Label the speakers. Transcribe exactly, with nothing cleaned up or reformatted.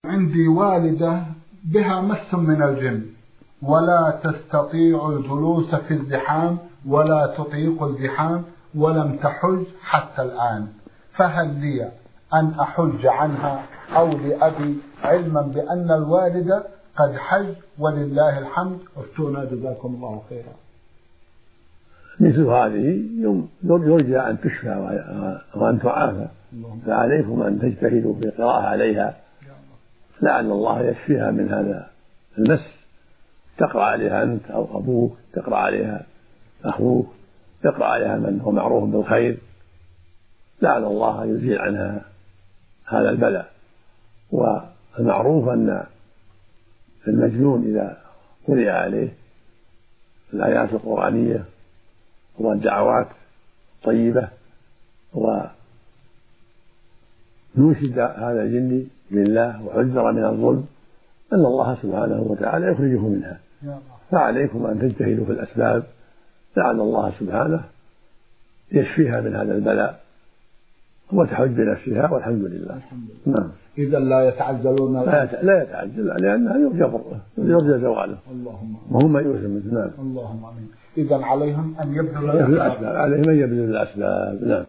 Speaker 1: عندي والدة بها مس من الجن ولا تستطيع الجلوس في الزحام ولا تطيق الزحام ولم تحج حتى الآن، فهل لي أن أحج عنها أو لأبي، علما بأن الوالدة قد حج ولله الحمد؟ افتونا جزاكم الله خيرا.
Speaker 2: مثل هذه يرجى أن تشفى وأن تعافى، فعليكم أن تجتهدوا في القراءة عليها لعل الله يشفيها من هذا المس. تقرأ عليها أنت أو أبوك، تقرأ عليها أخوك، تقرأ عليها من هو معروف بالخير، لعل الله يزيل عنها هذا البلاء. والمعروف أن المجنون إذا قرئ عليه الآيات القرآنية والدعوات الطيبة ونوشد هذا الجن بالله وحذر من الظلم أن الله سبحانه وتعالى يخرجه منها، فعليكم أن تجتهدوا في الأسباب لعل الله سبحانه يشفيها من هذا البلاء وتحج بنفسها والحمد لله. نعم.
Speaker 1: إذا لا يتعجلون،
Speaker 2: لا يتعجل لأنها يرجى بره يرجى زواله،
Speaker 1: اللهم
Speaker 2: وهم يؤثم. نعم.
Speaker 1: اللهم آمين. إذا عليهم أن يبذلوا
Speaker 2: الأسباب، عليهم أن يبذلوا الأسباب. نعم.